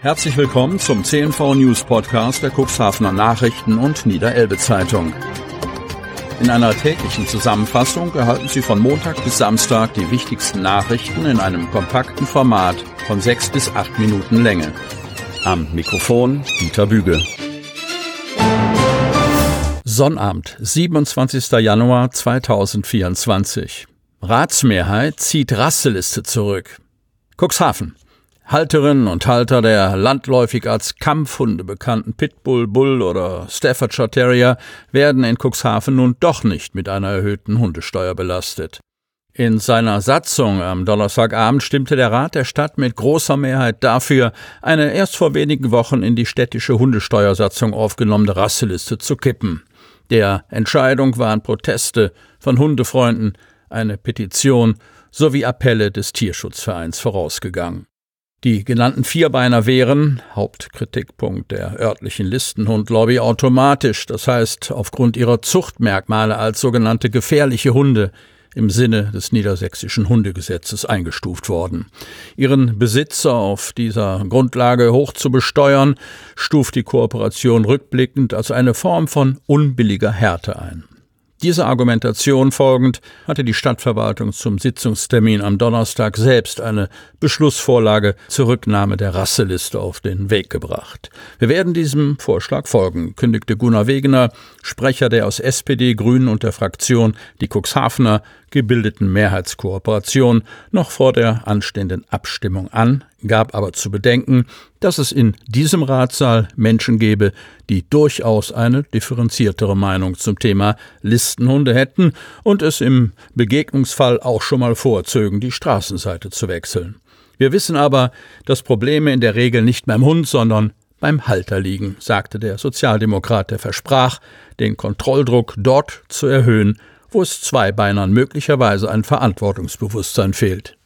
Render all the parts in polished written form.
Herzlich willkommen zum CNV News Podcast der Cuxhavener Nachrichten und Niederelbe Zeitung. In einer täglichen Zusammenfassung erhalten Sie von Montag bis Samstag die wichtigsten Nachrichten in einem kompakten Format von 6 bis 8 Minuten Länge. Am Mikrofon Dieter Büge. Sonnabend, 27. Januar 2024. Ratsmehrheit zieht Rasseliste zurück. Cuxhaven. Halterinnen und Halter der landläufig als Kampfhunde bekannten Pitbull, Bull oder Staffordshire Terrier werden in Cuxhaven nun doch nicht mit einer erhöhten Hundesteuer belastet. In seiner Satzung am Donnerstagabend stimmte der Rat der Stadt mit großer Mehrheit dafür, eine erst vor wenigen Wochen in die städtische Hundesteuersatzung aufgenommene Rasseliste zu kippen. Der Entscheidung waren Proteste von Hundefreunden, eine Petition sowie Appelle des Tierschutzvereins vorausgegangen. Die genannten Vierbeiner wären, Hauptkritikpunkt der örtlichen Listenhundlobby, automatisch, das heißt aufgrund ihrer Zuchtmerkmale als sogenannte gefährliche Hunde im Sinne des niedersächsischen Hundegesetzes eingestuft worden. Ihren Besitzer auf dieser Grundlage hoch zu besteuern, stuft die Kooperation rückblickend als eine Form von unbilliger Härte ein. Dieser Argumentation folgend hatte die Stadtverwaltung zum Sitzungstermin am Donnerstag selbst eine Beschlussvorlage zur Rücknahme der Rasseliste auf den Weg gebracht. Wir werden diesem Vorschlag folgen, kündigte Gunnar Wegener, Sprecher der aus SPD, Grünen und der Fraktion die Cuxhavener gebildeten Mehrheitskooperation noch vor der anstehenden Abstimmung an, gab aber zu bedenken, dass es in diesem Ratssaal Menschen gebe, die durchaus eine differenziertere Meinung zum Thema Listenhunde hätten und es im Begegnungsfall auch schon mal vorzögen, die Straßenseite zu wechseln. Wir wissen aber, dass Probleme in der Regel nicht beim Hund, sondern beim Halter liegen, sagte der Sozialdemokrat, der versprach, den Kontrolldruck dort zu erhöhen, wo es Zweibeinern möglicherweise ein Verantwortungsbewusstsein fehlt.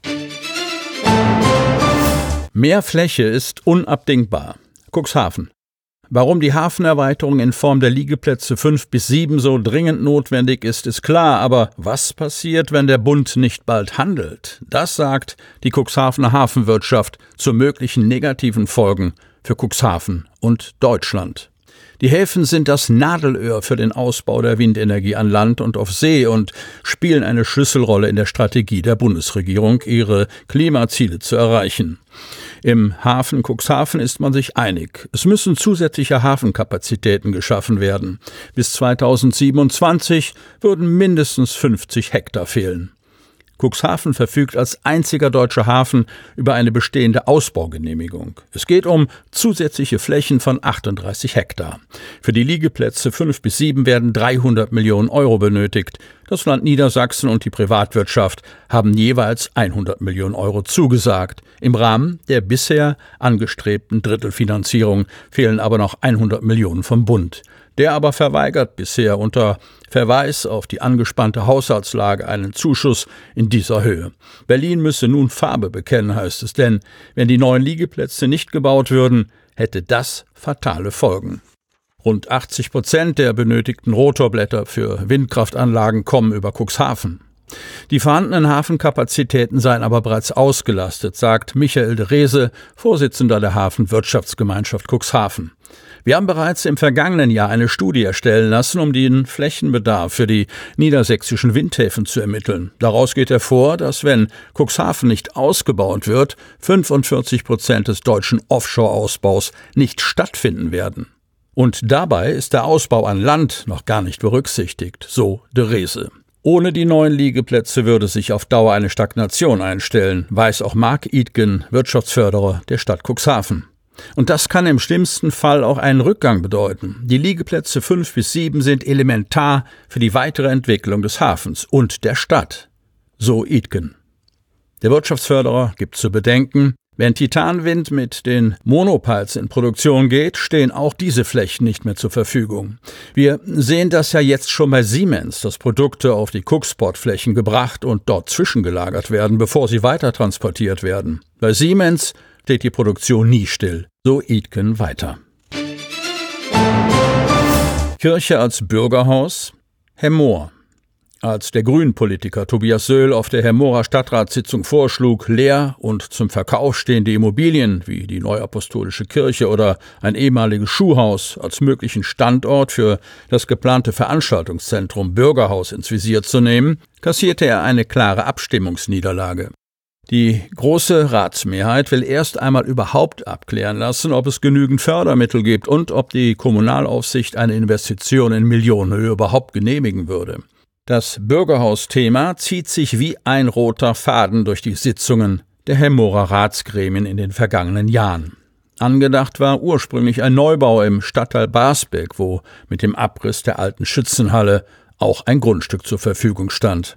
Mehr Fläche ist unabdingbar. Cuxhaven. Warum die Hafenerweiterung in Form der Liegeplätze 5 bis 7 so dringend notwendig ist, ist klar. Aber was passiert, wenn der Bund nicht bald handelt? Das sagt die Cuxhavener Hafenwirtschaft zu möglichen negativen Folgen für Cuxhaven und Deutschland. Die Häfen sind das Nadelöhr für den Ausbau der Windenergie an Land und auf See und spielen eine Schlüsselrolle in der Strategie der Bundesregierung, ihre Klimaziele zu erreichen. Im Hafen Cuxhaven ist man sich einig. Es müssen zusätzliche Hafenkapazitäten geschaffen werden. Bis 2027 würden mindestens 50 Hektar fehlen. Cuxhaven verfügt als einziger deutscher Hafen über eine bestehende Ausbaugenehmigung. Es geht um zusätzliche Flächen von 38 Hektar. Für die Liegeplätze 5 bis 7 werden 300 Millionen Euro benötigt. Das Land Niedersachsen und die Privatwirtschaft haben jeweils 100 Millionen Euro zugesagt. Im Rahmen der bisher angestrebten Drittelfinanzierung fehlen aber noch 100 Millionen vom Bund. Der aber verweigert bisher unter Verweis auf die angespannte Haushaltslage einen Zuschuss in dieser Höhe. Berlin müsse nun Farbe bekennen, heißt es, denn wenn die neuen Liegeplätze nicht gebaut würden, hätte das fatale Folgen. Rund 80% der benötigten Rotorblätter für Windkraftanlagen kommen über Cuxhaven. Die vorhandenen Hafenkapazitäten seien aber bereits ausgelastet, sagt Michael de Rese, Vorsitzender der Hafenwirtschaftsgemeinschaft Cuxhaven. Wir haben bereits im vergangenen Jahr eine Studie erstellen lassen, um den Flächenbedarf für die niedersächsischen Windhäfen zu ermitteln. Daraus geht hervor, dass wenn Cuxhaven nicht ausgebaut wird, 45% des deutschen Offshore-Ausbaus nicht stattfinden werden. Und dabei ist der Ausbau an Land noch gar nicht berücksichtigt, so de Rese. Ohne die neuen Liegeplätze würde sich auf Dauer eine Stagnation einstellen, weiß auch Marc Idgen, Wirtschaftsförderer der Stadt Cuxhaven. Und das kann im schlimmsten Fall auch einen Rückgang bedeuten. Die Liegeplätze 5 bis 7 sind elementar für die weitere Entwicklung des Hafens und der Stadt, so Idgen. Der Wirtschaftsförderer gibt zu bedenken, wenn Titanwind mit den Monopiles in Produktion geht, stehen auch diese Flächen nicht mehr zur Verfügung. Wir sehen das ja jetzt schon bei Siemens, dass Produkte auf die Cuxport-Flächen gebracht und dort zwischengelagert werden, bevor sie weiter transportiert werden. Bei Siemens steht die Produktion nie still, so Idgen weiter. Kirche als Bürgerhaus, Hemmoor. Als der Grünen-Politiker Tobias Söhl auf der Hemmorer Stadtratssitzung vorschlug, leer und zum Verkauf stehende Immobilien wie die Neuapostolische Kirche oder ein ehemaliges Schuhhaus als möglichen Standort für das geplante Veranstaltungszentrum Bürgerhaus ins Visier zu nehmen, kassierte er eine klare Abstimmungsniederlage. Die große Ratsmehrheit will erst einmal überhaupt abklären lassen, ob es genügend Fördermittel gibt und ob die Kommunalaufsicht eine Investition in Millionenhöhe überhaupt genehmigen würde. Das Bürgerhaus-Thema zieht sich wie ein roter Faden durch die Sitzungen der Hemmorer Ratsgremien in den vergangenen Jahren. Angedacht war ursprünglich ein Neubau im Stadtteil Basbeck, wo mit dem Abriss der alten Schützenhalle auch ein Grundstück zur Verfügung stand.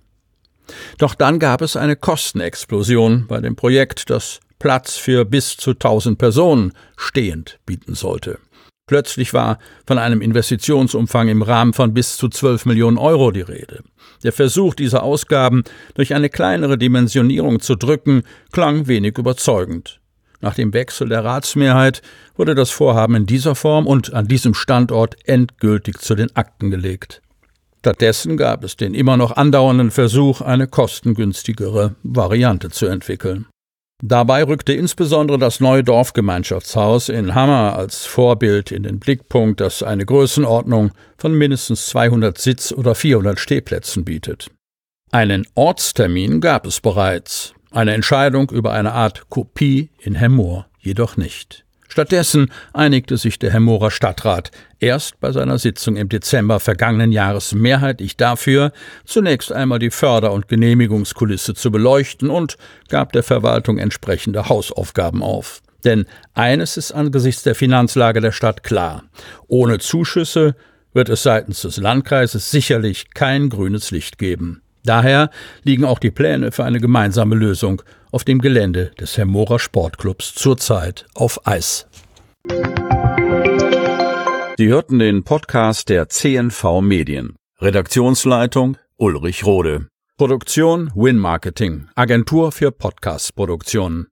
Doch dann gab es eine Kostenexplosion bei dem Projekt, das Platz für bis zu 1000 Personen stehend bieten sollte. Plötzlich war von einem Investitionsumfang im Rahmen von bis zu 12 Millionen Euro die Rede. Der Versuch, diese Ausgaben durch eine kleinere Dimensionierung zu drücken, klang wenig überzeugend. Nach dem Wechsel der Ratsmehrheit wurde das Vorhaben in dieser Form und an diesem Standort endgültig zu den Akten gelegt. Stattdessen gab es den immer noch andauernden Versuch, eine kostengünstigere Variante zu entwickeln. Dabei rückte insbesondere das neue Dorfgemeinschaftshaus in Hammer als Vorbild in den Blickpunkt, das eine Größenordnung von mindestens 200 Sitz- oder 400 Stehplätzen bietet. Einen Ortstermin gab es bereits, eine Entscheidung über eine Art Kopie in Hemmoor jedoch nicht. Stattdessen einigte sich der Hemmorer Stadtrat erst bei seiner Sitzung im Dezember vergangenen Jahres mehrheitlich dafür, zunächst einmal die Förder- und Genehmigungskulisse zu beleuchten und gab der Verwaltung entsprechende Hausaufgaben auf. Denn eines ist angesichts der Finanzlage der Stadt klar: Ohne Zuschüsse wird es seitens des Landkreises sicherlich kein grünes Licht geben. Daher liegen auch die Pläne für eine gemeinsame Lösung auf dem Gelände des Hemmorer Sportclubs zurzeit auf Eis. Sie hörten den Podcast der CNV Medien. Redaktionsleitung Ulrich Rode. Produktion Win Marketing, Agentur für Podcast-Produktionen.